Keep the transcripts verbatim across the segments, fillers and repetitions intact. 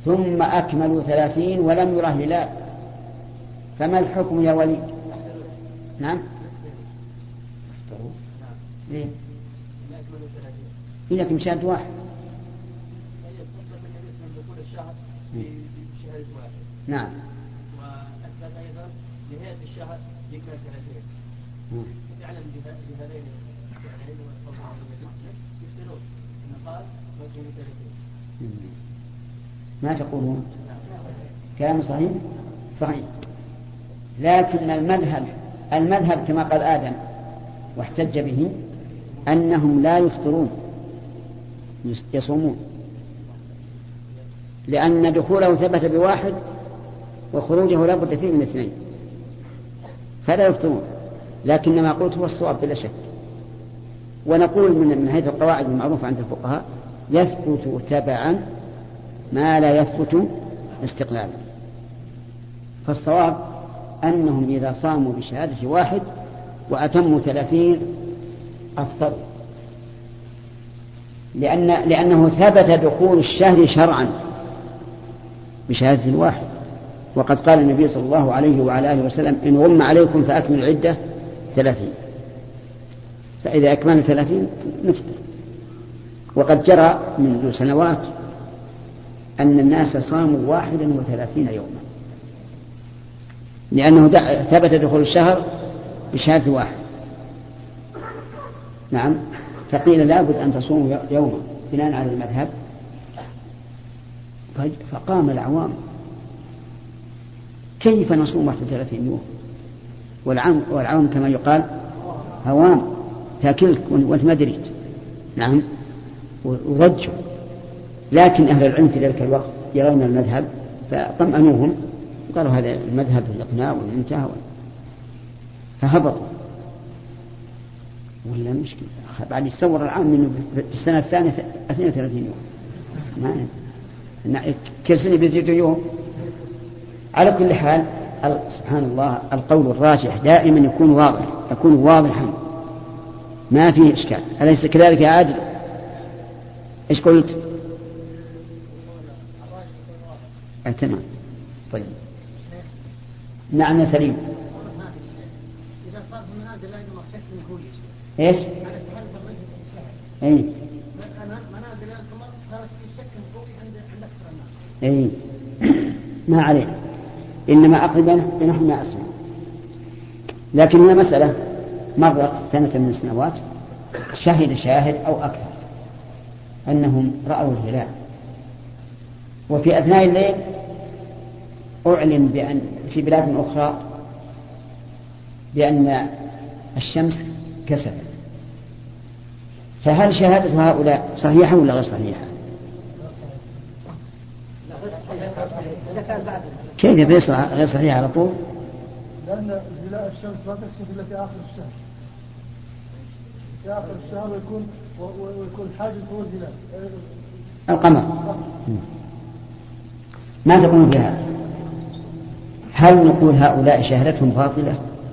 ثم أكملوا ثلاثين ولم يره هلال، فما الحكم يا وليد؟ نعم ليه؟ إنك مشاهد واحد نعم وأثبت أيضا نهاية الشهر يكمل ثلاثين يعلم بهذين الفعلين يفترون أن قال مكمل ثلاثين. ما تقولون؟ كلام صحيح صحيح، لكن المذهب المذهب كما قال آدم واحتج به أنهم لا يفطرون يصومون، لأن دخوله ثبت بواحد وخروجه لا بد فيه من اثنين فلا يفطرون، لكن ما قلت هو الصواب بلا شك. ونقول من حيث القواعد المعروفة عند الفقهاء يثبت تبعا ما لا يثبت استقلالا، فالصواب أنهم إذا صاموا بشهادة واحد وأتموا ثلاثين أفطروا، لأن لأنه ثبت دخول الشهر شرعا بشهادة الواحد، وقد قال النبي صلى الله عليه وعلى آله وسلم إن غم عليكم فأكمل العدة ثلاثين، فإذا أكمل ثلاثين نفطر. وقد جرى منذ سنوات أن الناس صاموا واحدا وثلاثين يوما، لأنه ثبت دخول الشهر بشهادة واحد. نعم، فقيل لابد أن تصوموا يوما بناء على المذهب، فقام العوام كيف نصوم واحد وثلاثين يوم والعام والعوام كما يقال هوام تاكلك وانت ما دريت. نعم، وضجوا، لكن أهل العلم في ذلك الوقت يرون المذهب فطمأنوهم وقالوا هذا المذهب الإقناع والانتهى، فهبطوا. ولا مشكلة بعد يتصور العام منه في السنة الثانية اثنين وثلاثين يوم، ما كل سنة بيزيدوا يوم. على كل حال سبحان الله القول الراجح دائما يكون واضح يكون واضحا ما فيه إشكال، أليس كذلك يا عادل؟ إيش قلت؟ آه تمام. طيب نعم يا سليم. إذا صار في المنازل لا يجب شك من كل شيء. إيش؟ على سؤال الرجل الشهر. إيه. منازل القمر صارت في شك من قوي عند عند أكثر الناس. إيه. ما عليه، إنما أقرب بنحو ما أسمع. لكن هي مسألة مرت سنة من السنوات شهد شاهد أو أكثر أنهم رأوا الهلال، وفي أثناء الليل أعلن بأن في بلاد أخرى بأن الشمس كسفت، فهل شهادة هؤلاء صحيحة ولا غير صحيحة؟ كيف بيصح غير صحيحة على طول؟ لأن هلال الشمس لا تكسف إلا في آخر الشهر، في آخر الشهر ويكون ويكون حاجز هو الهلال القمر. ما تقولون في هذا؟ هل نقول هؤلاء شهادتهم باطلة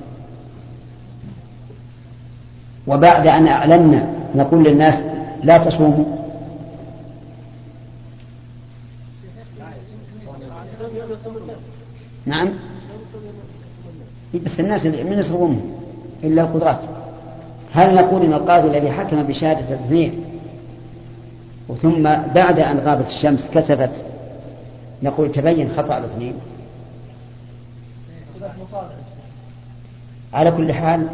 وبعد أن أعلنا نقول للناس لا تصوموا؟ نعم، بس الناس من يصومون إلا القدرات. هل نقول إن القاضي الذي حكم بشهادة الاثنين وثم بعد أن غابت الشمس كسفت نقول تبين خطأ الاثنين؟ على كل حال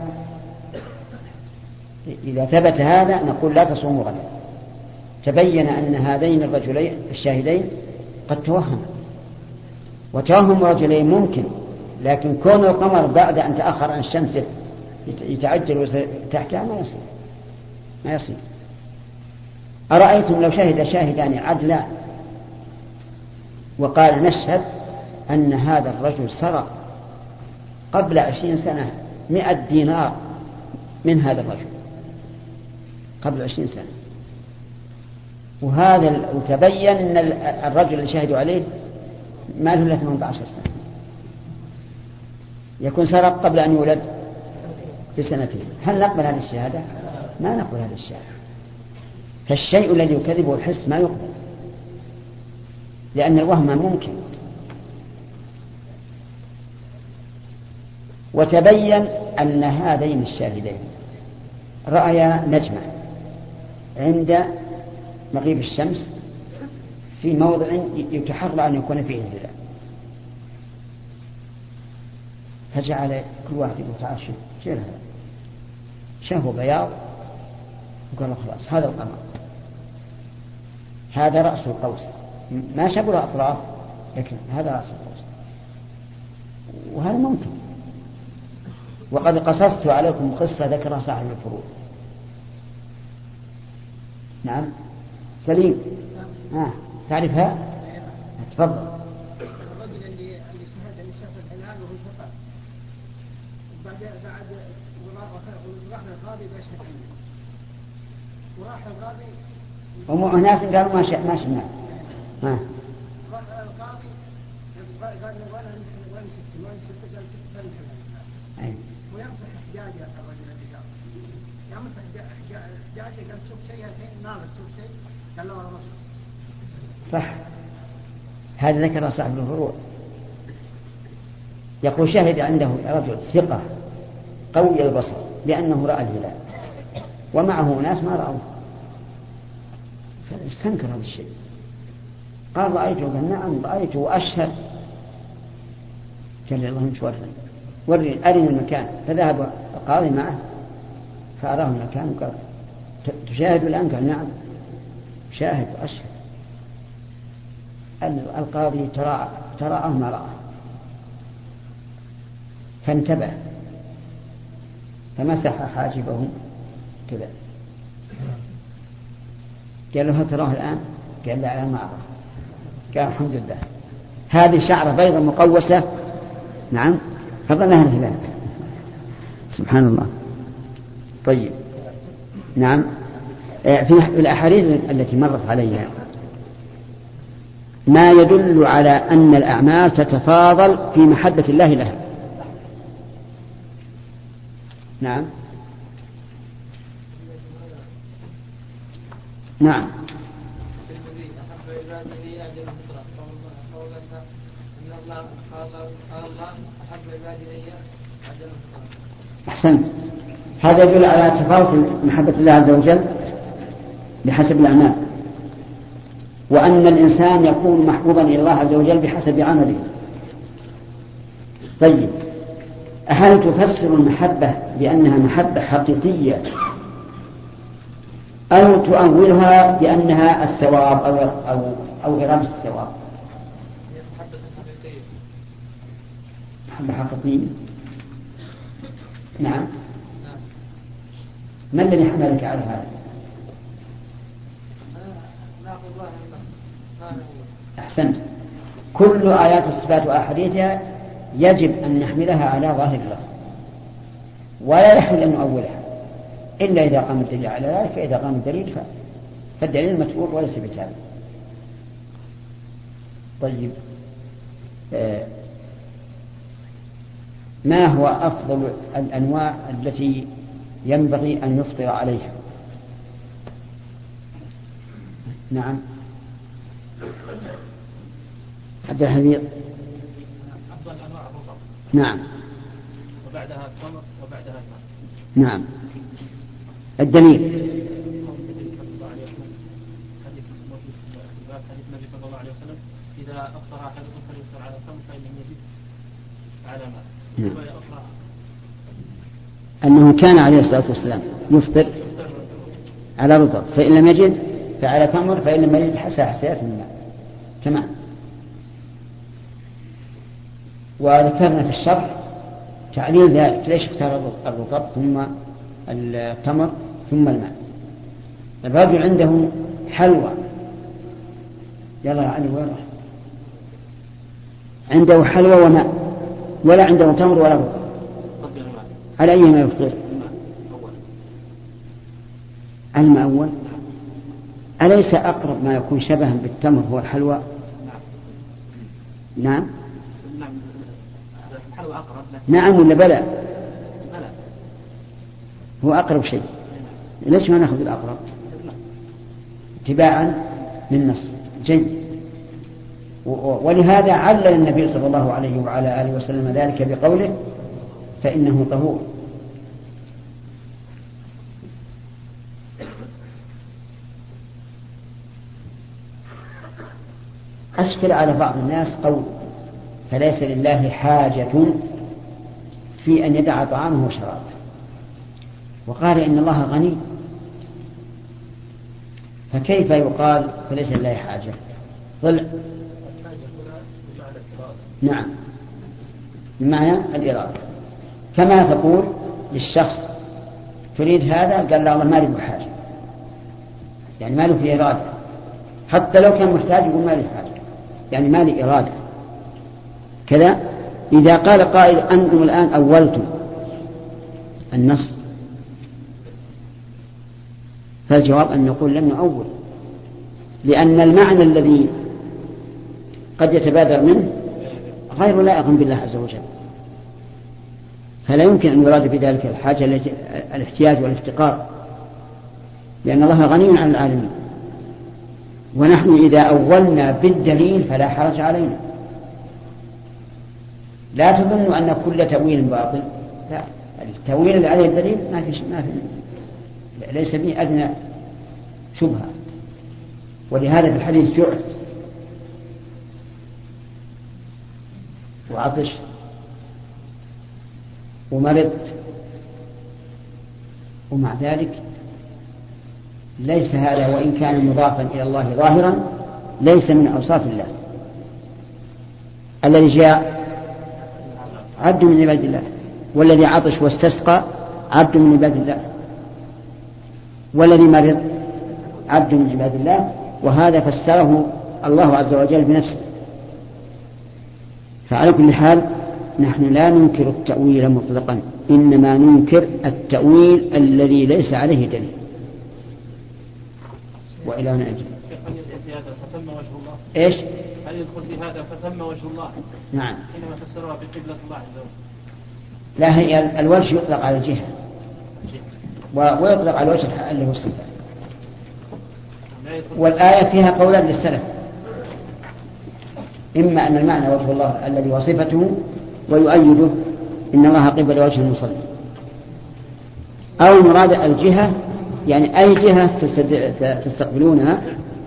إذا ثبت هذا نقول لا تصوموا غدا، تبين أن هذين الرجلين الشاهدين قد توهما، وتوهم رجلين ممكن، لكن كون القمر بعد أن تأخر عن الشمس يتعجل تحتها ما يصير ما يصير. أرأيتم لو شهد شاهدان عدلا وقال نشهد أن هذا الرجل سرق قبل عشرين سنة مئة دينار من هذا الرجل قبل عشرين سنة، وهذا وتبين أن الرجل اللي شهدوا عليه ما له إلا ثمانية عشر سنة، يكون سرق قبل أن يولد بسنتين. هل نقبل هذه الشهادة؟ ما نقبل هذه الشهادة. فالشيء الذي يكذبه الحس ما يقبل. لأن الوهم ممكن. وتبين أن هذين الشاهدين رأيا نجمة عند مغيب الشمس في موضع يتحرى أن يكون فيه الهلال، فجعل كل واحد يقول تعال شوف شو هذا، شافوا بياض وقالوا خلاص هذا القمر، هذا رأس القوس، ما شافوا له أطراف لكن هذا رأس القوس. وهذا ممكن. وقد قصصت عليكم قصة ذكرها صاحب الفروض. نعم سليم. آه. تعرفها؟ تفضل. الرجل اللي اللي شهد اللي شاف الهلال وهو شفاف بعد بعد وراح القاضي بيشهد عنه وراح القاضي هم ناس قالوا ما شاء ما شفنا. ها. القاضي قال ولا ولا شفت ولا شفت قال شفت الهلال. أي. ويمسح حجاجه الرجل اللي جاء يمسح حجاجه قال شوف شيء الحين ناقص شوف شيء قال له والله صح. هذا ذكر صاحب الفروع. يقول شهد عنده رجل ثقة قوي البصر بأنه رأى الهلال ومعه ناس ما رأوه، فاستنكر هذا الشيء. قال رأيته، قال نعم رأيته وأشهد. قال الله مش ورني ورني أرني المكان. فذهب القاضي معه فأراه المكان وقال تشاهد الآن؟ قال نعم شاهد وأشهد. القاضي تراءه ما رأى فانتبه فمسح حاجبه كذا. قال له هل تراه الآن؟ قال لا ما أراه. قال الحمد لله هذه شعرة بيضة مقوسة نعم فظنها الهلال. سبحان الله. طيب نعم في الأحاديث التي مرت علينا ما يدل على أن الأعمال تتفاضل في محبة الله لها. نعم نعم أحسنت. هذا يدل على تفاوت محبة الله عز وجل بحسب الأعمال، وأن الإنسان يكون محبوبا إلى الله عز وجل بحسب عمله. طيب هل تفسر المحبة بأنها محبة حقيقية أو تؤولها بأنها الثواب أو أو أو إرادة الثواب؟ محبة حقيقية. نعم. ما الذي حملك على هذا؟ أحسنت. كل آيات الصفات وأحاديثها يجب أن نحملها على ظاهر الله ولا يحل أن نؤولها إلا إذا قام الدليل على ذلك. فإذا قام الدليل فالدليل متبوع وليس بتابع. طيب آه ما هو أفضل الأنواع التي ينبغي أن نفطر عليها؟ نعم عبد الحميد. أفضل أنواع الرطب. نعم. وبعدها التمر وبعدها الماء. نعم. الدليل حديث النبي صلى الله عليه وسلم إذا أفطر أحدكم فليفطر على تمر فإن لم يجد على ماء. نعم. أنه كان عليه الصلاة والسلام يفطر على رطب فإن لم يجد فعلى تمر فإن لم يجد حسى حسيات من الماء. تمام. وذكرنا في الشرح تعليل ذلك ليش اختار الرطب ثم التمر ثم الماء. الرجل عنده حلوى يلا علي وين راح؟ عنده حلوى وماء ولا عنده تمر ولا رطب، على أي ما يفطر؟ الماء أول. أليس أقرب ما يكون شبها بالتمر هو الحلوى؟ نعم نعم ولا بلى؟ هو أقرب شيء. ليش ما نأخذ الأقرب اتباعا للنص؟ جيد. ولهذا علل النبي صلى الله عليه وعلى آله وسلم ذلك بقوله فإنه طهور. أشكل على بعض الناس قول فليس لله حاجة في أن يدع طعامه وشرابه، وقال إن الله غني، فكيف يقال فليس لله حاجة؟ ضلع. نعم، بمعنى الإرادة، كما تقول للشخص تريد هذا، قال لا والله ما له حاجة، يعني ما له في إرادة، حتى لو كان محتاج يقول ما له حاجة، يعني ما له إرادة كذا. إذا قال قائل أنتم الآن أولتم النص، فالجواب أن نقول لم نؤول، لأن المعنى الذي قد يتبادر منه غير لائق بالله عز وجل، فلا يمكن أن يراد بذلك الحاجة الاحتياج والافتقار، لأن الله غني عن العالمين. ونحن إذا أولنا بالدليل فلا حرج علينا، لا تظن أن كل تأويل باطل، لا، التأويل اللي عليه الدليل ما في ما في ليس به أدنى شبهة. ولهذا في الحديث جعت وعطش ومرضت، ومع ذلك ليس هذا وإن كان مضافا إلى الله ظاهرا ليس من أوصاف الله. الذي جاء عبد من عباد الله، والذي عطش واستسقى عبد من عباد الله، والذي مرض عبد من عباد الله، وهذا فسره الله عز وجل بنفسه. فعلى كل حال نحن لا ننكر التأويل مطلقا، إنما ننكر التأويل الذي ليس عليه دليل. وإلى هنا أجل. هل يدخل في هذا فثم وجه الله؟ إيش؟ هل يدخل في هذا فثم وجه الله؟ نعم. حينما فسرها بقبلة الله عز وجل. لا، هي الوجه يطلق على الجهة ويطلق على الوجه اللي هو الصفة. والآية فيها قولان للسلف، إما أن المعنى وجه الله الذي وصفته ويؤيده إن الله قبل وجه المصلي، أو مراد الجهة يعني أي جهة تستقبلونها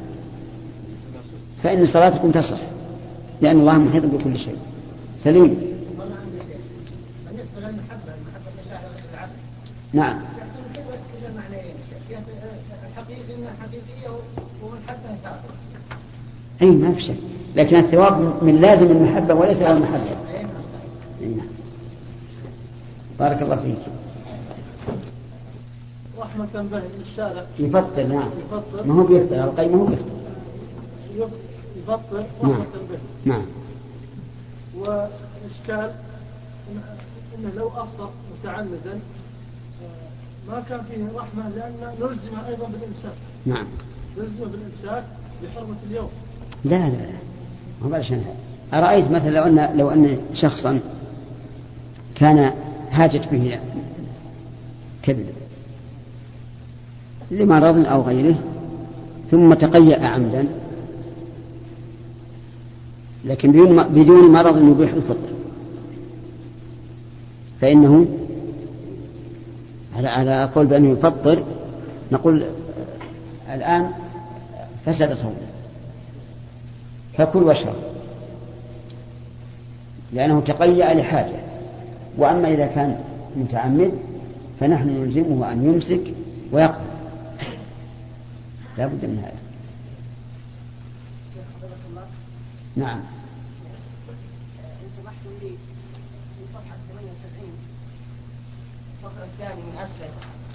فإن صلاتكم تصح، لأن الله محيط بكل شيء. سليم. بالنسبة للمحبة، المحبة لله والعبد، نعم. كذا معنيين، الحقيقة إنها حقيقية ومحبة ثابتة. أي ما في شك، لكن الثواب من لازم المحبة وليس غير المحبة. أي نعم. بارك الله فيك. رحمة به الشارع يفطر. نعم. يفطر. ما هو بيفطر، القيم ما هو بيفطر. يفطر رحمة به. نعم. وإشكال إنه لو أفطر متعمدا ما كان فيه رحمة، لأن نلزم أيضا بالإمساك. نعم. نلزم بالإمساك بحرمة اليوم. لا لا لا، ما بلاش هذا. أرأيت مثلا لو أن لو أن شخصا كان هاجت به كبد لمرض أو غيره ثم تقيأ عمدا، لكن بدون مرض يبيح الفطر، فإنه على على قول بأنه يفطر نقول الآن فسد صومه، فكل واشرب لأنه تقيأ لحاجة. وأما إذا كان متعمد فنحن نلزمه أن يمسك ويقضي، لا بد من هذا. نعم. أنت سمحتم لي في صفحة ثمانية وسبعين الصفحة الثاني من أسفل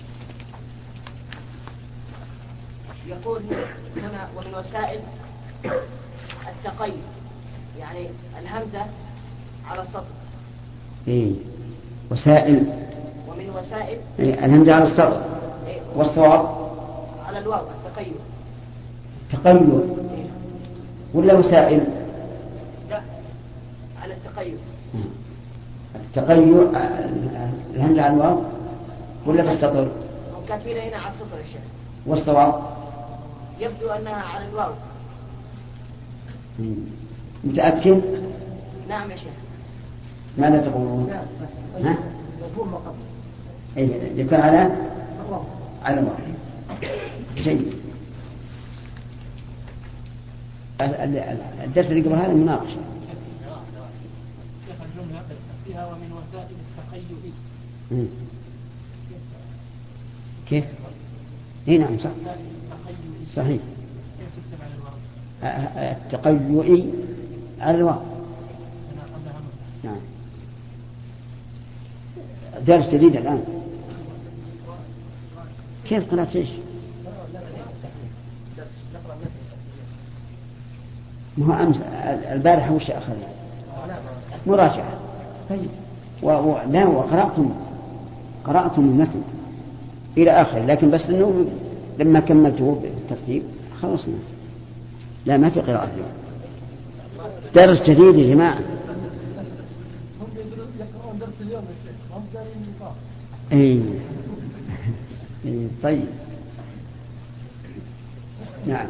يقول هنا ومن وسائل التقيد، يعني الهمزة على السطر. إيه وسائل. ومن وسائل إيه الهمزة على السطر. إيه والصواب على الواو التقيد. تقيد ولا وسائل؟ لا، على التقيد. التقيد الهمزة على الواو ولا بالسطر؟ هم كاتبين هنا على السطر يا شيخ. والصواب يبدو أنها على الواو. متأكد؟ نعم يا شيخ. ماذا تقولون؟ ها؟ إيه يكون على على الله. جيد. الدرس اللي قبل هذا مناقشة. شيخ الجملة فيها ومن وسائل التخيل. كيف؟ اي نعم صح. صحيح. التقيؤ على الواقع. نعم. درس جديد الآن. كيف قرأت ايش؟ ما هو أمس البارحة وش أخذنا؟ مراجعة. طيب. و... لا وقرأتم قرأتم المتن إلى آخر، لكن بس إنه لما كملته بالترتيب خلصنا. لا ما في قراءة اليوم. درس جديد يا جماعة. يقرؤون درس اليوم يا شيخ، هم دارين النقاط. إيه. إيه طيب. نعم.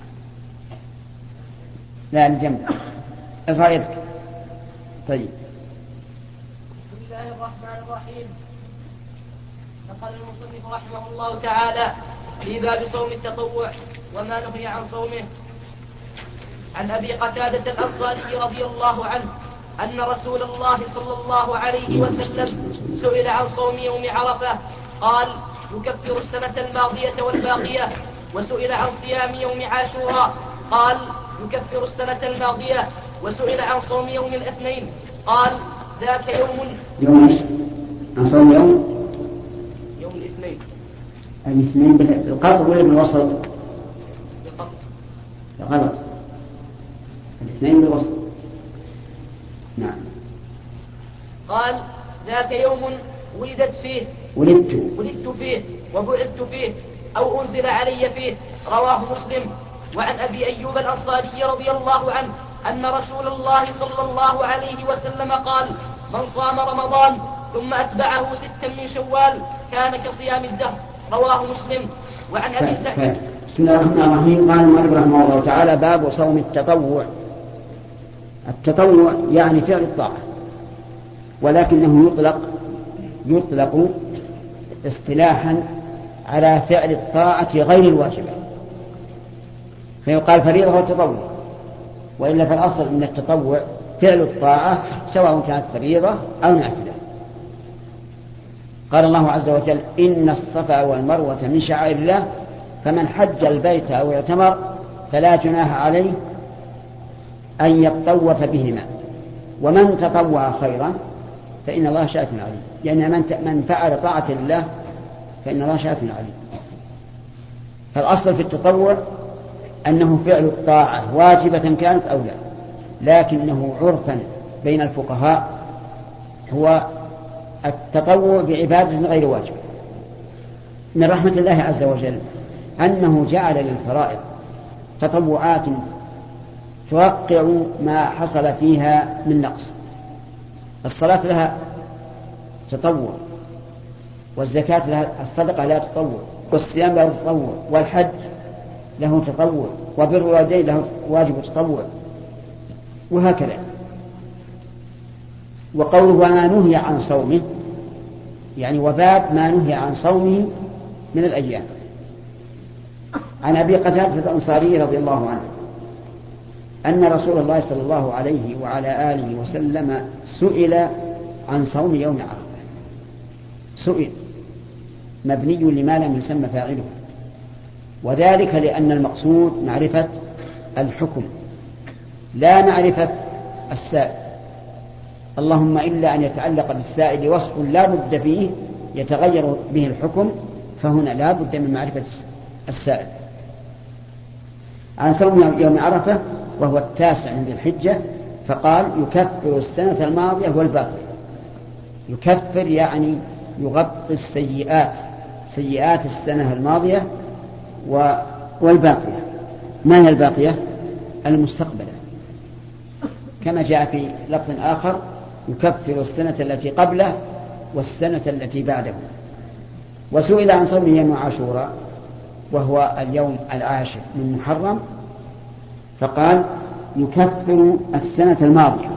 لا الجنب. ارفع يدك. طيب. بسم الله الرحمن الرحيم. نقل المصنف رحمه الله تعالى في باب صوم التطوع وما نهي عن صومه عن أبي قتادة الأنصاري رضي الله عنه أن رسول الله صلى الله عليه وسلم سئل عن صوم يوم عرفة قال يكفر السنة الماضية والباقية، وسئل عن صيام يوم عاشوراء قال يكفر السنة الماضية، وسئل عن صوم يوم الاثنين قال ذاك يوم يوم عن صوم يوم يوم الاثنين الاثنين بالقطع ولا بالوسط؟ بالقطع. غلط. الاثنين بالوسط. نعم. قال ذاك يوم ولدت فيه ولدت ولدت فيه وبعثت فيه أو أنزل علي فيه، رواه مسلم. وعن أبي أيوب الأنصاري رضي الله عنه أن رسول الله صلى الله عليه وسلم قال من صام رمضان ثم أتبعه ستا من شوال كان كصيام الدهر، رواه مسلم. وعن أبي سعيد. بسم الله الرحمن الرحيم. قال المؤلف رحمه الله تعالى باب صوم التطوع. التطوع يعني فعل الطاعة، ولكنه يطلق يطلق اصطلاحا على فعل الطاعة غير الواجبة، فيقال فريضة والتطوع، وإلا فالأصل أن التطوع فعل الطاعة سواء كانت فريضة أو نافلة. قال الله عز وجل إن الصفا والمروة من شعائر الله فمن حج البيت أو اعتمر فلا جناح عليه أن يطوف بهما ومن تطوع خيرا فإن الله شاكر عليم. يعني من فعل طاعة الله فإن الله شاكر عليم. فالأصل في التطوع أنه فعل الطاعة واجبة كانت أو لا، لكنه عرفا بين الفقهاء هو التطوع بعبادة غير واجبة. من رحمة الله عز وجل أنه جعل للفرائض تطوعات توقع ما حصل فيها من نقص. الصلاة لها تطوع، والزكاة لها، الصدقة لها تطوع، والصيام له تطوع، والحج له تطوع، وبر الوالدين له واجب تطوع، وهكذا. وقوله وما نهي عن صومه يعني وباب ما نهي عن صومه من الأيام. عن أبي قتادة الأنصاري رضي الله عنه أن رسول الله صلى الله عليه وعلى آله وسلم سئل عن صوم يوم عرفة. سئل مبني لما لم يسمى فاعله، وذلك لأن المقصود معرفة الحكم لا معرفة السائل، اللهم إلا أن يتعلق بالسائل وصف لا بد فيه يتغير به الحكم، فهنا لا بد من معرفة السائل. عن صوم يوم عرفة وهو التاسع من ذي الحجة، فقال يكفر السنة الماضية والباقية. يكفر يعني يغطي السيئات، سيئات السنة الماضية والباقية. ما هي الباقية؟ المستقبلة، كما جاء في لفظ آخر يكفر السنة التي قبله والسنة التي بعده. وسئل عن صوم يوم عاشوراء وهو اليوم العاشر من محرم، فقال يكفر السنة الماضية،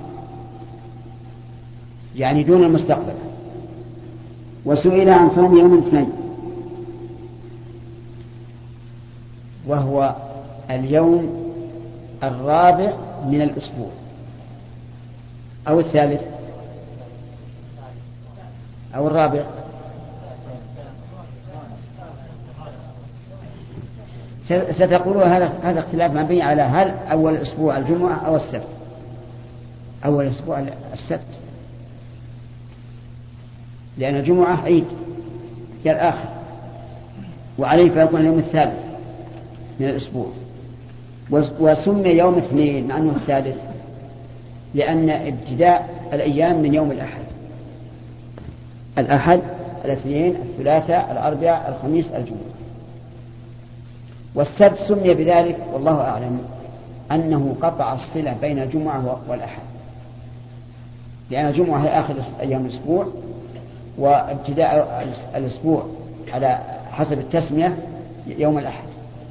يعني دون المستقبل. وسئل عن صوم يوم الاثنين، وهو اليوم الرابع من الأسبوع أو الثالث أو الرابع. ستقولوا هذا هذا اختلاف مبني على هل أول أسبوع الجمعة أو السبت. أول أسبوع السبت، لأن الجمعة عيد هي الآخر، وعليه فيكون اليوم الثالث من الأسبوع. وسمي يوم اثنين مع أنه الثالث لأن ابتداء الأيام من يوم الأحد، الأحد الاثنين الثلاثاء الأربعاء الخميس الجمعة. والسبت سمي بذلك والله أعلم أنه قطع الصلة بين الجمعة والأحد، لأن الجمعة هي آخر أيام الأسبوع، وابتداء الأسبوع على حسب التسمية يوم الأحد.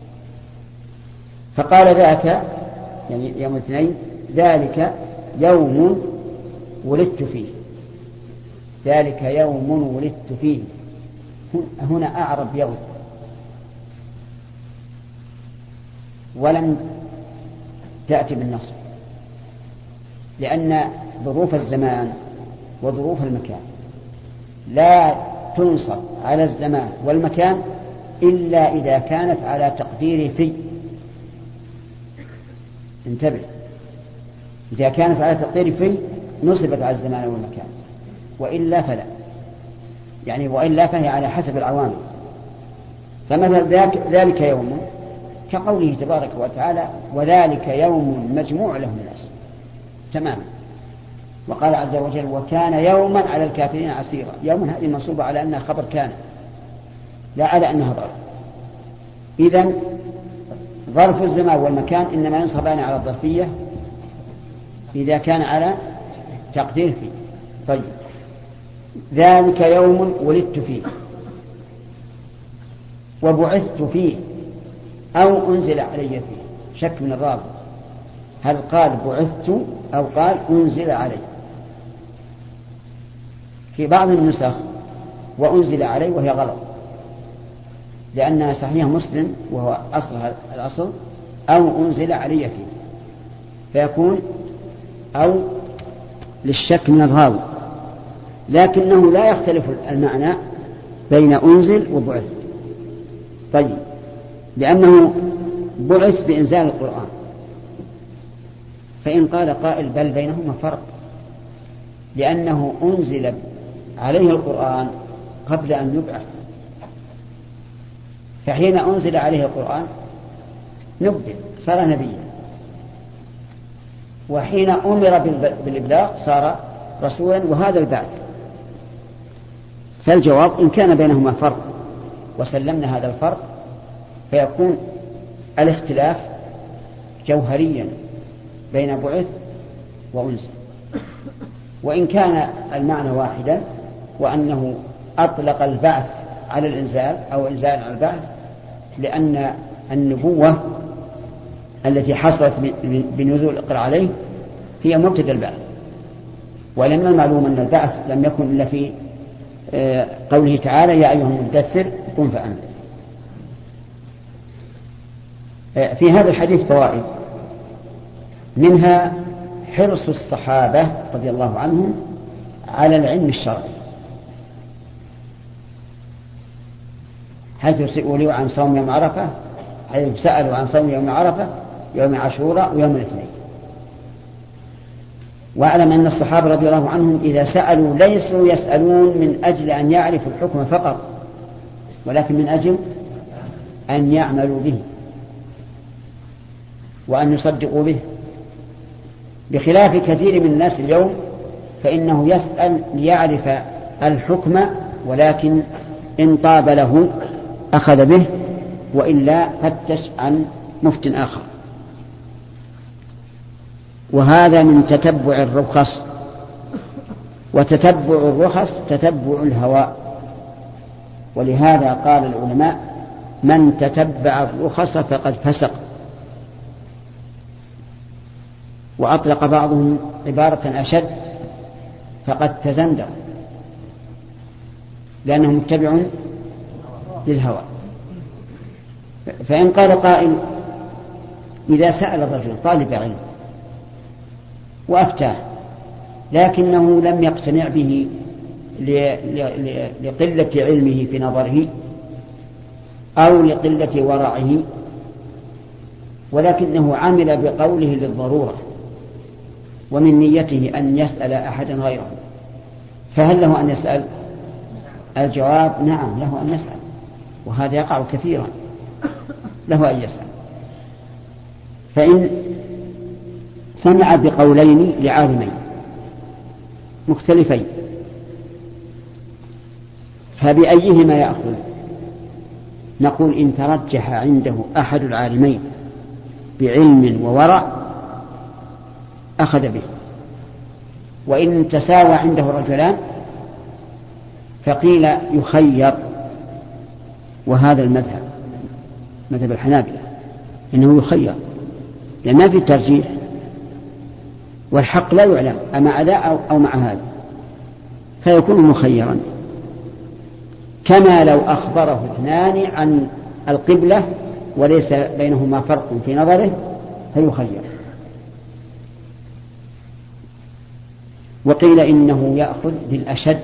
فقال ذاك يعني يوم الاثنين ذلك يوم ولدت فيه، ذلك يوم ولدت فيه. هنا أعرب يوم، ولم تأتي بالنصب، لأن ظروف الزمان وظروف المكان لا تنصب على الزمان والمكان إلا إذا كانت على تقدير في. انتبه، إذا كانت على تقدير في نصبت على الزمان والمكان، وإلا فلا، يعني وإلا فهي على حسب العوامل. فمثل ذلك يوم كقوله تبارك وتعالى وذلك يوم مجموع له الناس تماما. وقال عز وجل وكان يوما على الكافرين عسيرا. يوم هذه منصوبة على أنها خبر كان، لا على أنها ظرف. إذن ظرف الزمان والمكان إنما ينصبان على الظرفية إذا كان على تقدير فيه. طيب، ذلك يوم ولدت فيه وبعثت فيه أو أنزل علي فيه. شك من الراوي هل قال بعثت أو قال أنزل علي. في بعض النسخ وأنزل علي وهي غلط، لأنها صحيح مسلم وهو أصلها الأصل أو أنزل علي فيه، فيكون أو للشك من الراوي، لكنه لا يختلف المعنى بين أنزل وبعث. طيب، لأنه بعث بإنزال القرآن، فإن قال قائل بل بينهما فرق، لأنه أنزل عليه القرآن قبل أن يبعث، فحين أنزل عليه القرآن نبذ صار نبيا، وحين أمر بالإبلاغ صار رسولا، وهذا البعث. فالجواب إن كان بينهما فرق وسلمنا هذا الفرق فيكون الاختلاف جوهريا بين بعث وأنزل. وإن كان المعنى واحدا وأنه أطلق البعث على الإنزال أو إنزال على البعث، لأن النبوة التي حصلت بنزول اقرأ عليه هي مبتدأ البعث، ولم المعلوم أن البعث لم يكن إلا في قوله تعالى يا أيها المدثر قم فأنذر. في هذا الحديث فوائد، منها حرص الصحابة رضي الله عنهم على العلم الشرعي، حيث سئلوا عن صوم يوم عرفة، حيث سألوا عن صوم يوم عرفة يوم عاشوراء ويوم الاثنين. واعلم أن الصحابة رضي الله عنهم إذا سألوا ليسوا يسألون من أجل أن يعرفوا الحكم فقط، ولكن من أجل أن يعملوا به وأن يصدقوا به، بخلاف كثير من الناس اليوم فإنه يسأل ليعرف الحكم، ولكن إن طاب له أخذ به، وإلا فتش عن مفت آخر. وهذا من تتبع الرخص، وتتبع الرخص تتبع الهوى، ولهذا قال العلماء من تتبع الرخص فقد فسق. وأطلق بعضهم عبارة أشد فقد تزندق لأنه متبع للهوى. فإن قال قائل إذا سأل الرجل طالب علم وأفتاه لكنه لم يقتنع به لقلة علمه في نظره أو لقلة ورعه ولكنه عمل بقوله للضرورة ومن نيته أن يسأل أحدا غيره، فهل له أن يسأل؟ الجواب نعم له أن يسأل، وهذا يقع كثيرا، له أن يسأل. فإن سمع بقولين لعالمين مختلفين فبأيهما يأخذ؟ نقول إن ترجح عنده أحد العالمين بعلم وورع أخذ به، وإن تساوى عنده رجلان فقيل يخير، وهذا المذهب مذهب الحنابلة إنه يخير لأن ما في ترجيح والحق لا يعلم أمع ذا أو مع هذا، فيكون مخيرا كما لو أخبره اثنان عن القبلة وليس بينهما فرق في نظره فيخير. وقيل إنه يأخذ بالأشد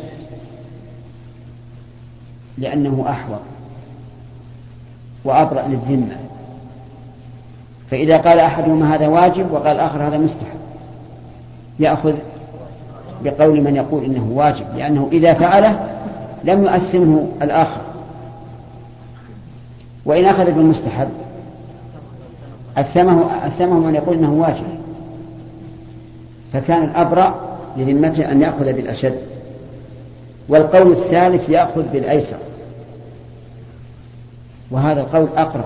لأنه أحوط وأبرأ للذمة، فإذا قال أحدهما هذا واجب وقال الآخر هذا مستحب يأخذ بقول من يقول إنه واجب، لأنه إذا فعله لم يؤثمه الآخر، وإن أخذ بالمستحب أثمه, أثمه من يقول إنه واجب، فكان الأبرأ لذمته أن يأخذ بالأشد. والقول الثالث يأخذ بالأيسر، وهذا القول أقرب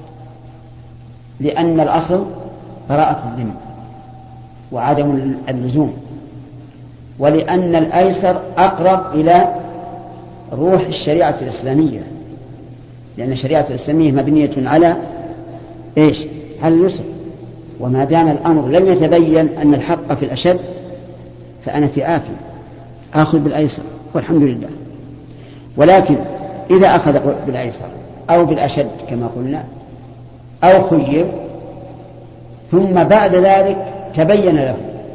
لأن الأصل براءة الذمة وعدم اللزوم، ولأن الأيسر أقرب إلى روح الشريعة الإسلامية، لأن الشريعة الإسلامية مبنية على إيش؟ على اليسر، وما دام الأمر لم يتبين أن الحق في الأشد فأنا في آفة آخذ بالأيسر والحمد لله. ولكن إذا أخذ بالأيسر أو بالأشد كما قلنا أو خير ثم بعد ذلك تبين له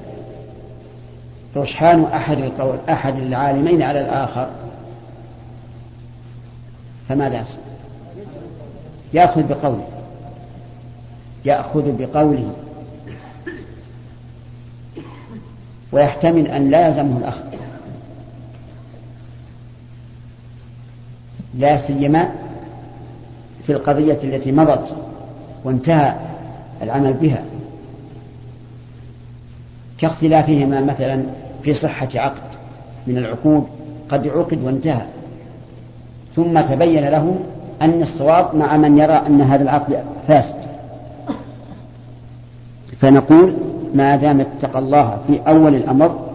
رجحان أحد القول أحد العالمين على الآخر فماذا يصنع؟ يأخذ بقوله يأخذ بقوله ويحتمل أن لا يلزمه الأخذ، لا سيما في القضية التي مضت وانتهى العمل بها، كاختلافهما مثلا في صحة عقد من العقود، قد عقد وانتهى ثم تبين له أن الصواب مع من يرى أن هذا العقد فاسد، فنقول ما دام اتقى الله في أول الأمر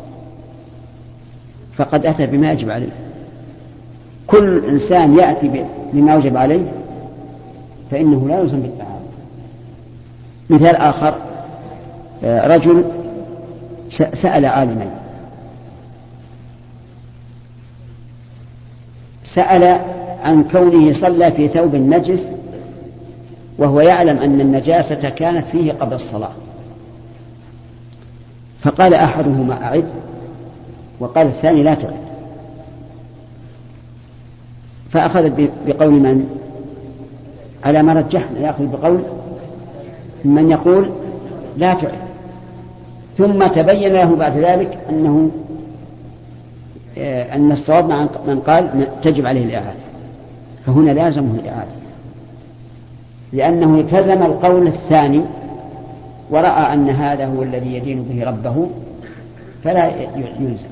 فقد أتى بما يجب عليه. كل إنسان يأتي بما يجب عليه فإنه لا يلزم بالتعاون. مثال آخر، رجل سأل عالمين، سأل عن كونه صلى في ثوب نجس وهو يعلم أن النجاسة كانت فيه قبل الصلاة، فقال أحدهما أعد وقال الثاني لا تعد، فأخذ بقول من؟ على ما رجحنا يأخذ بقول من يقول لا تعد، ثم تبين له بعد ذلك أنه أن الصواب مع من قال تجب عليه الإعادة، فهنا لازمه الإعادة لأنه التزم القول الثاني ورأى أن هذا هو الذي يدين به ربه فلا يلزم.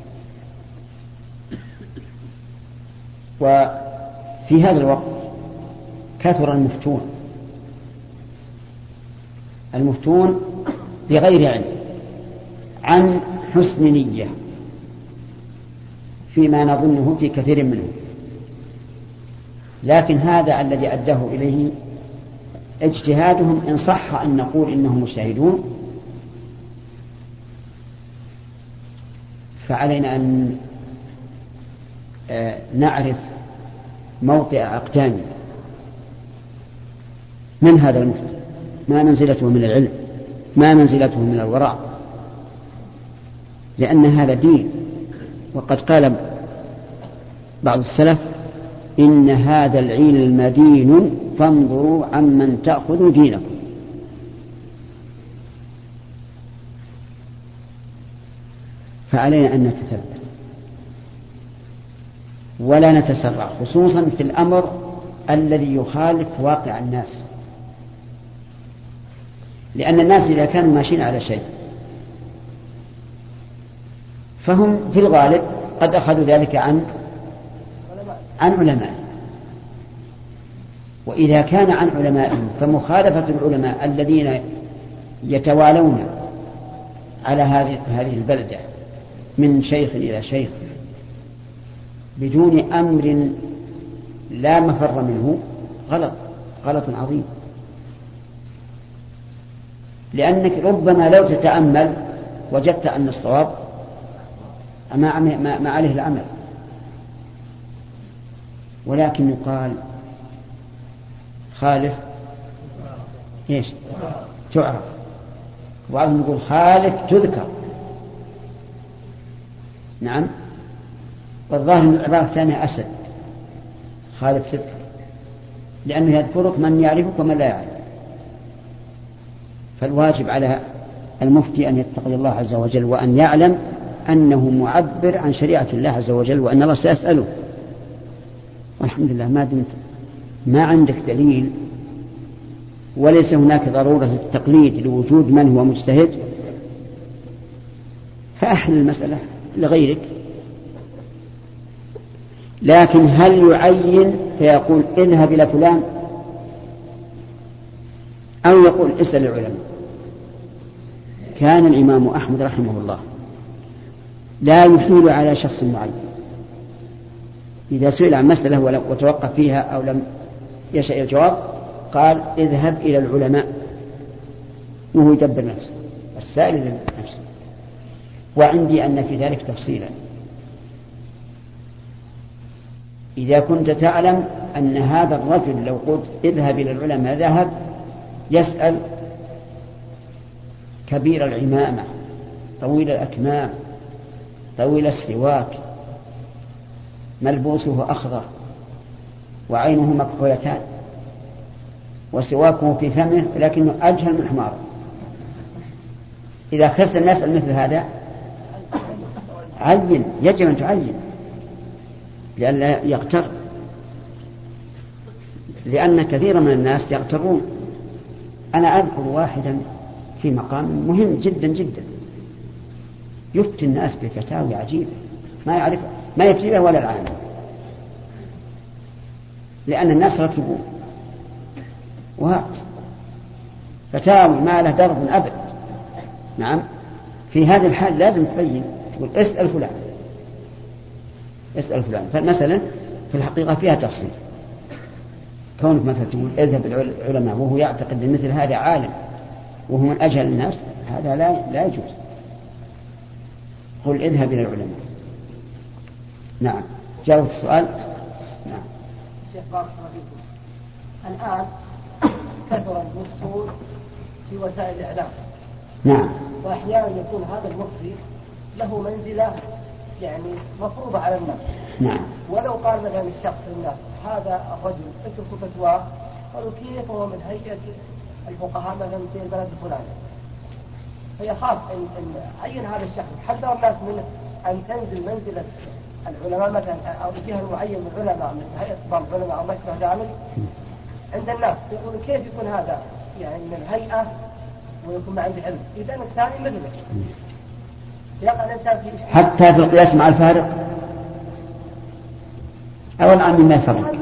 وفي هذا الوقت كثر المفتون المفتون بغير علم عن حسن نية فيما نظنه في كثير منهم، لكن هذا الذي أداه إليه اجتهادهم إن صح أن نقول إنهم مجتهدون، فعلينا أن نعرف موطئ أقدامه من هذا المفتي، ما منزلته من العلم، ما منزلته من الورع، لأن هذا دين. وقد قال بعض السلف: إن هذا العلم دين فانظروا عمن تأخذوا دينكم. فعلينا أن نتثبت ولا نتسرع، خصوصا في الأمر الذي يخالف واقع الناس، لأن الناس إذا كانوا ماشيين على شيء فهم في الغالب قد أخذوا ذلك عن عن علماء، وإذا كان عن علمائهم فمخالفة العلماء الذين يتوالون على هذه هذه البلدة من شيخ إلى شيخ بدون أمر لا مفر منه غلط غلط عظيم، لأنك ربما لو تتأمل وجدت أن الصواب ما ما عليه العمل، ولكن يقال خالف ايش تعرف، وبعضهم يقول خالف تذكر. نعم، والظاهر من العبارة الثانية أسد، خالف تذكر، لأنه يذكرك من يعرفك ومن لا يعرف. فالواجب على المفتي أن يتقي الله عز وجل وأن يعلم أنه معبر عن شريعة الله عز وجل، وأن الله سيسأله. والحمد لله ما دمت ما عندك دليل وليس هناك ضرورة التقليد لوجود من هو مجتهد، فأحل المسألة لغيرك. لكن هل يعين فيقول اذهب إلى فلان، أو يقول اسأل العلماء؟ كان الإمام أحمد رحمه الله لا يحيل على شخص معين، إذا سئل عن مسألة وتوقف فيها أو لم يشأ الجواب قال اذهب إلى العلماء، وهو يدبر نفسه، السائل لنفسه. وعندي أن في ذلك تفصيلا. إذا كنت تعلم أن هذا الرجل لو قلت اذهب إلى العلماء ذهب يسأل كبير العمامة طويل الأكمام طويل السواك ملبوسه أخضر وعينه مكحولتان وسواكه في فمه لكنه أجهل من حمار، إذا خفت الناس مثل هذا عين، يجب أن تعين لئلا يغتر، لأن كثيرا من الناس يغترون. أنا أذكر واحدا في مقام مهم جدا جدا يفتي الناس بفتاوى عجيبة ما يعرف ما يفتي بها ولا العالم، لأن الناس ركبوا وهات فتاوي ما له درب أبد. نعم، في هذه الحال لازم تبين، تقول اسأل فلان اسأل فلان. فمثلا في الحقيقة فيها تفصيل، كونك مثلا تقول اذهب العلماء وهو يعتقد أن مثل هذا عالم وهو من أجهل الناس، هذا لا لا يجوز. قل اذهب إلى العلماء. نعم، جاوبت السؤال. نعم. شيخ بارك الله فيكم. الآن كثر المفتون في وسائل الإعلام. نعم. وأحيانا يكون هذا المفتي له منزلة يعني مفروضة على الناس. نعم. ولو قال مثلا الشخص للناس هذا الرجل اتركوا فتواه، قالوا كيف هو من هيئة الفقهاء مثلا في البلد الفلاني، فيخاف ان ان عين هذا الشخص، حذر الناس من ان تنزل منزلة العلماء مثلا او الجهه المعين من العلماء مثل هيئة بعض العلماء او ما شابه ذلك عند الناس، يقولون كيف يكون هذا يعني من الهيئة ويكون ما عنده علم، اذا الثاني مثله يقع الانسان في إشكال. حتى في القياس مع الفارق أو الآن ما يفرق.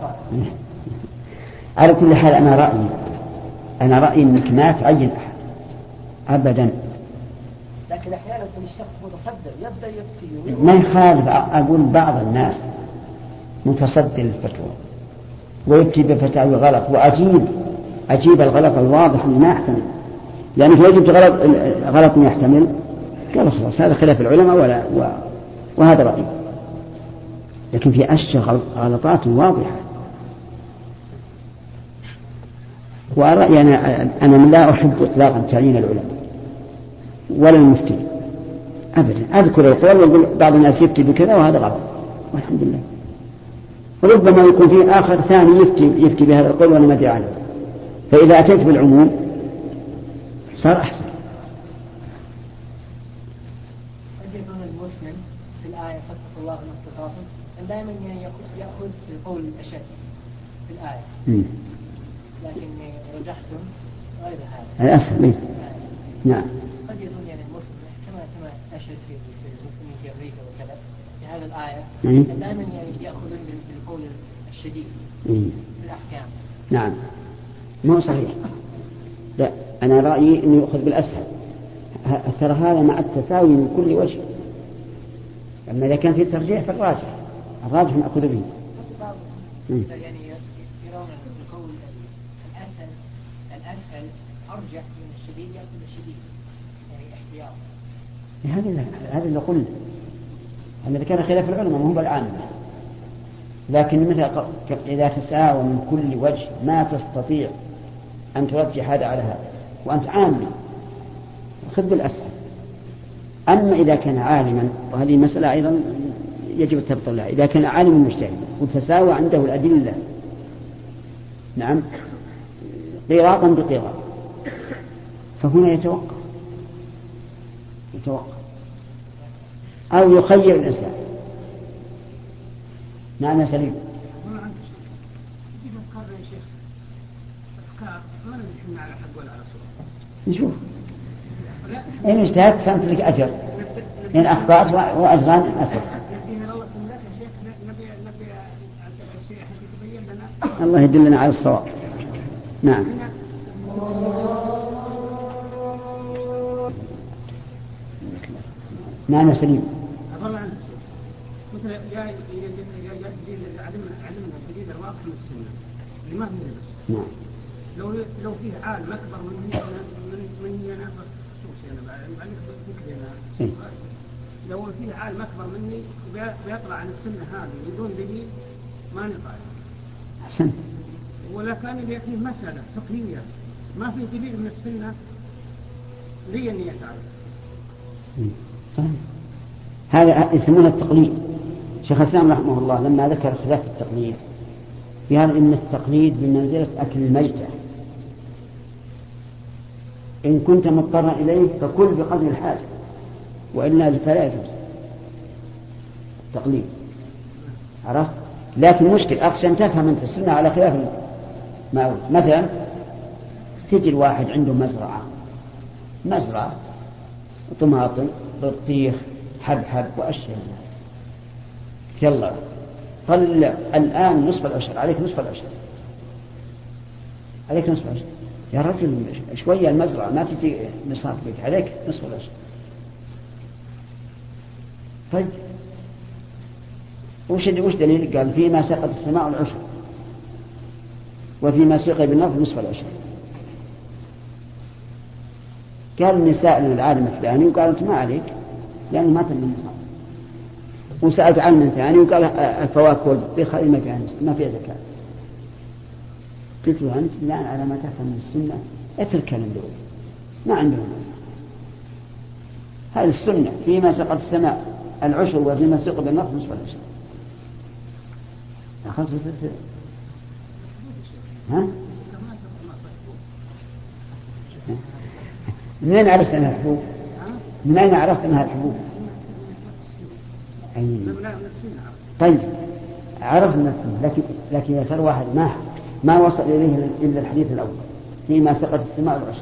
على كل حال أنا رأيي أنا رأيي أنك ما تعين أحد أبدا، لكن أحيانا يكون الشخص متصدر يبدأ يفتي ما يخالف. أقول بعض الناس متصدر الفتوى ويفتي بفتاوى غلط، وأجيب أجيب الغلط الواضح اللي ما يحتمل، لأنه يجب غلط غلط يحتمل قال خلاص هذا خلاف العلماء ولا و... وهذا رأيي. لكن في أشياء غلطات واضحة. ورأيي أنا أنا لا أحب إطلاقا تعيين العلماء ولا المفتي أبدا. أذكر القول ويقول بعض الناس يفتي بكذا وهذا غلط والحمد لله. ربما يكون فيه آخر ثاني يفتي يفتي بهذا القول وأنا ما أدري عنه. فإذا أتيت بالعموم صار أحسن. يكون المسلم في الآية فاتقوا الله ما استطعتم دائما يأخذ بقول الأشد في الآية م. لكن رجحتم غير هذا الأسهل. نعم. قد يكون يعني المسلم كما كما أشد في المسلمين في أمريكا وكذا في هذه الآية دائما يعني يأخذون بالقول الشديد م. في الأحكام. نعم مو صحيح. لا أنا رأيي أنه يأخذ بالأسهل. ترى هذا مع التساوي من كل وجه. أما إذا كان في ترجيح فالراجح الراجح نأخذ به. يعني يرون القول الأسهل الأسهل أرجح من الشديد يأخذ الشديد يعني احتياط. هذا هذا اللي قلنا أن إذا كان خلاف العلماء ما هو بالعامة. لكن مثل إذا تساوى من كل وجه ما تستطيع أن ترجح هذا على هذا وأنت عامي خذ بالأسهل. أما إذا كان عالما وهذه مسألة أيضا يجب التبطل لها. إذا كان عالم مجتهد وتساوى عنده الأدلة نعم قراطا بقراط فهنا يتوقف يتوقف أو يخير الإنسان. نعم يا سليم. نشوف إن اجتهدت فأنت لك أجر إن أخطأت وأجران أجر. الله يدلنا على الصواب. نعم. نعم يا سليم. مثل جاء علمنا الجديد الواقع من السنة لما هي بس. نعم. لو لو فيه عالم أكبر من من من أنا خصوصي أنا بعلمك ذكري أنا. لو فيه عالم أكبر مني بيطلع عن السنة هذه بدون دليل ما نقال. أحسن. ولا كان فيه مسألة فقهية ما فيه دليل من السنة لي أن يفعل. صحيح. هذا يسمونه التقليد. شيخ الإسلام رحمه الله لما ذكر خلاف التقليد قال إن التقليد بمنزلة أكل الميتة. إن كنت مضطرا إليه فكل بقدر الحاجة وإلا فلا يجوز التقليد. عرفت؟ لكن مشكل أخشى أن تفهم أنت السنة على خلاف ما أقول. مثلا تجي الواحد عنده مزرعة مزرعة طماطم بطيخ حبحب وأشياء يلا طلع الآن نصف العشر عليك نصف العشر عليك نصف العشر يا رجل شوية المزرعة ما تجي نصاب بيت عليك نصف العشر. طيب وش وش دليل؟ قال فيما سقط السماء العشر وفيما سقي بالنظر نصف العشر. قال النساء للعالم الفلاني وقال أنت ما عليك لأنه ما تم النصاب. وسألت عالم ثاني وقال الفواكه والبطيخ هذه ما فيها ما فيها زكاة. قلت له أنت الآن على ما تفهم من السنة اترك كلام دول ما عندهم. هذه السنة فيما سقط السماء العشر وفيما سقي بالنظر نصف العشر. أخذت ست ها؟ من أين عرفت أنها الحبوب؟ من أين عرفت أنها الحبوب؟ طيب عرف من السنة لكن لكن يسأل واحد ما ما وصل إليه إلا الحديث الأول فيما سقط السماء العشر.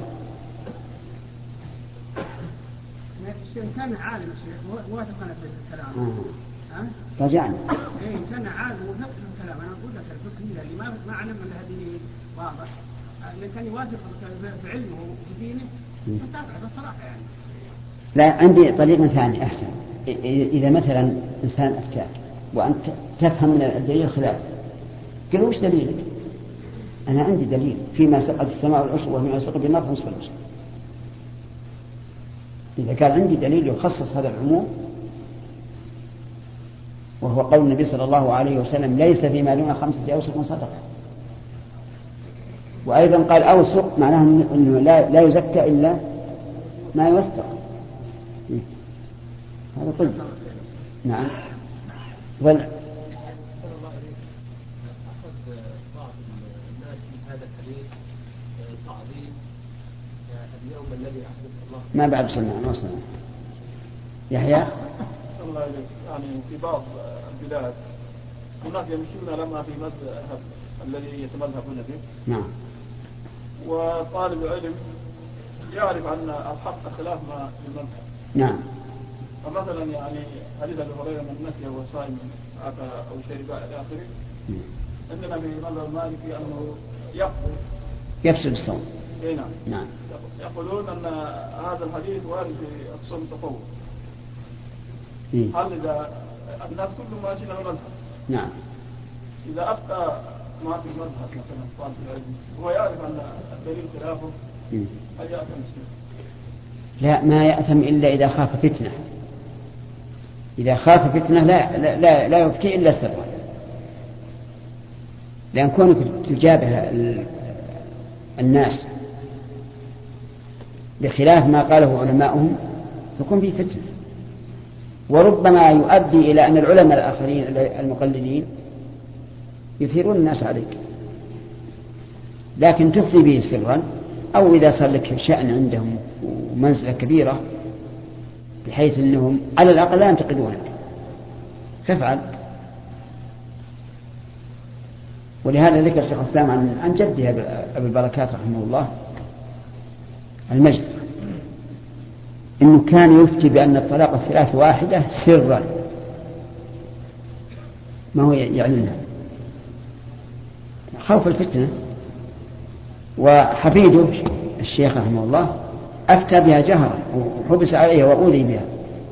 كان عالم الشيخ وافقنا في الكلام. آه. رجعنا. إيه كان عالم وفق في الكلام. أنا أقول لك الفقهية اللي ما ما علم من هذه واضح. اللي كان يوافق في علمه وفي دينه متابعة بصراحة يعني. لا عندي طريقة ثانية أحسن. إذا مثلا إنسان أفتاك وأنت تفهم من الدليل خلاف قل وش دليلك؟ أنا عندي دليل فيما سقط السماء والعشر وفيما سقط بالنظر نصف العشر. إذا كان عندي دليل يخصص هذا العموم، وهو قول النبي صلى الله عليه وسلم ليس فيما دون خمسة أوسق صدقة. وأيضا قال أوسق معناه أنه لا, لا يزكى إلا ما يوسق. هذا طيب. نعم. وال... أخذ بعض الناس من هذا الحديث تعظيم اليوم الذي أحدث الله. ما بعد سمع ما سمع. يحيى. الله عليك. يعني في بعض البلاد هناك يمشون لما في مذهب الذي يتمذهبون به. نعم. وطالب العلم يعرف أن الحق خلاف ما المذهب. نعم. فمثلا يعني حديث أبي هريرة من نسي وهو صائم أكل أو شرب إلى آخره. عندنا في مذهب المالكي أنه يقضي يفسد الصوم. إيه نعم. نعم. يقولون أن هذا الحديث وارد في الصوم التطوع. إيه؟ هل إذا الناس كلهم ماشيين على المذهب؟ نعم. إذا أفتى ما في مذهب مثلا طالب العلم هو يعرف أن الدليل خلافه، هل يأثم مسلم؟ لا، ما يأثم إلا إذا خاف فتنة. إذا خاف فتنة لا لا لا, لا يفتي إلا سرا، لأن كونك تجابه الناس بخلاف ما قاله علماؤهم يكون فيه فتنة، وربما يؤدي إلى أن العلماء الآخرين المقلدين يثيرون الناس عليك. لكن تفتي به سرا، أو إذا صار لك شأن عندهم ومنزلة كبيرة بحيث أنهم على الأقل لا ينتقدونك فافعل. ولهذا ذكر شيخ الإسلام عن عن جده أبي البركات رحمه الله المجد إنه كان يفتي بأن الطلاق الثلاث واحدة سرا، ما هو يعلنها خوف الفتنة. وحفيده الشيخ رحمه الله أفتى بها جهرا وحبس عليه وأوذي بها.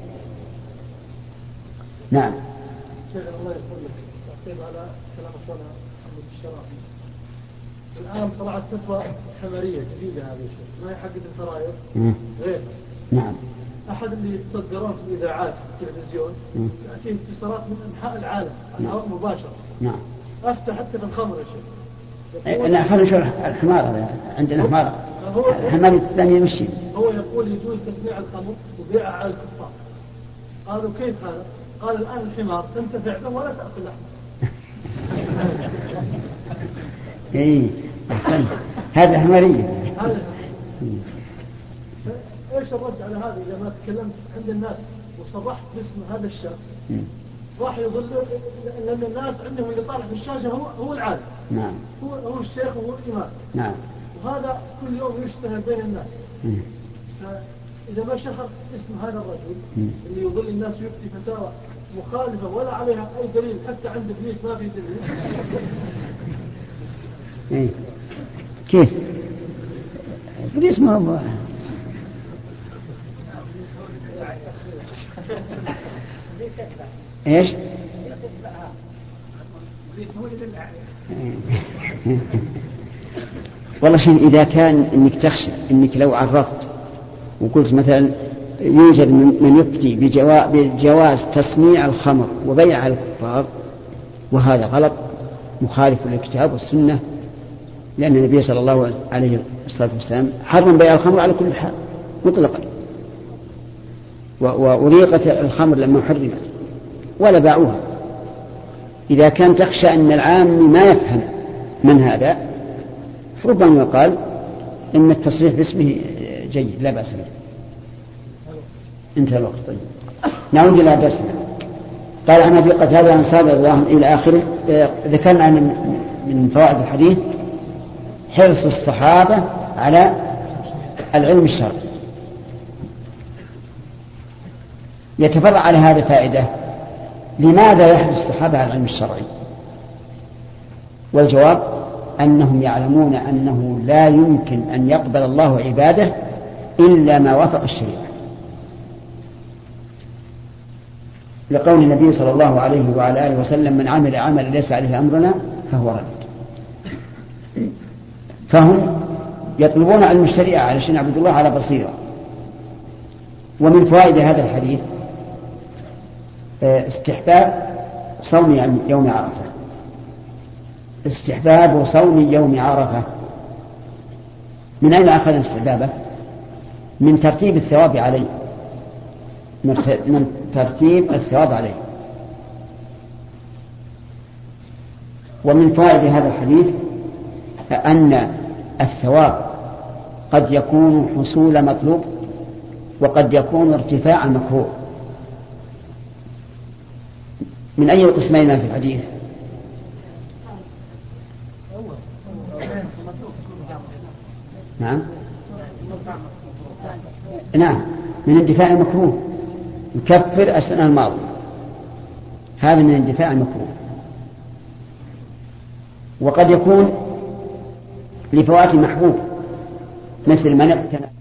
نعم. شيخ الله يقول لك تعقيب على كلام أخونا أبو الشراء. الآن طلعت فتوى حمارية جديدة هذه الشيء ما يحدد الفرائض غير. نعم. أحد اللي يتصدرون في الإذاعات في التلفزيون يأتي اتصالات من أنحاء العالم على الهواء مباشرة. نعم. أفتح حتى في الخمر يا شيخ. لا خلنا نشوف الحمار، عندنا حمار الحمار الثانية يمشي. هو يقول يجوز تصنيع الخمر وبيعها على الكفار. قالوا كيف هذا؟ قال الآن الحمار تنتفع به ولا تأكل لحمه. إيه أحسن، هذا حمارية. ايش الرد على هذا؟ اذا ما تكلمت عند الناس وصرحت باسم هذا الشخص راح يظل، لان الناس عندهم اللي طالع في الشاشه هو هو العالم. نعم. هو هو الشيخ وهو الامام. نعم. وهذا كل يوم يشتهر بين الناس. فاذا ما شهر اسم هذا الرجل مم. اللي يظل الناس يفتي فتاوى مخالفه ولا عليها اي دليل، حتى عند ابليس ما في دليل. ايه كيف؟ ابليس ما هو ايش؟ والله شيء إذا كان إنك تخشى إنك لو عرضت وقلت مثلا يوجد من يفتي بجواز تصنيع الخمر وبيعها الكفار وهذا غلط مخالف للكتاب والسنة، لأن النبي صلى الله عليه وسلم حرم بيع الخمر على كل حال مطلقا، وأريقت الخمر لما حرمت ولا باعوها. إذا كان تخشى أن العام ما يفهم من هذا فربما يقال إن التصريح باسمه جيد لا بأس به. انتهى الوقت. طيب نعود إلى درسنا. قال عن أبي قتادة عن صالح الله إلى آخره. ذكرنا من فوائد الحديث حرص الصحابة على العلم الشرعي. يتفرع على هذه فائدة: لماذا يحرص الصحابة على العلم الشرعي؟ والجواب أنهم يعلمون أنه لا يمكن أن يقبل الله عباده إلا ما وافق الشريعة، لقول النبي صلى الله عليه وعلى آله وسلم: من عمل عملا ليس عليه أمرنا فهو رد. فهم يطلبون علم الشريعة علشان يعبدوا الله على بصيرة، ومن فوائد هذا الحديث استحباب صوم يوم عرفة، استحباب صوم يوم عرفة. من أين أخذ استحبابه؟ من ترتيب الثواب عليه، من ترتيب الثواب عليه. ومن فوائد هذا الحديث أن الثواب قد يكون حصول مطلوب وقد يكون ارتفاع مكروه. من أي قسمين في الحديث؟ نعم نعم من اندفاع المكروه، يكفر السنة الماضية، هذا من اندفاع المكروه. وقد يكون لفوات محبوب مثل من اقتنى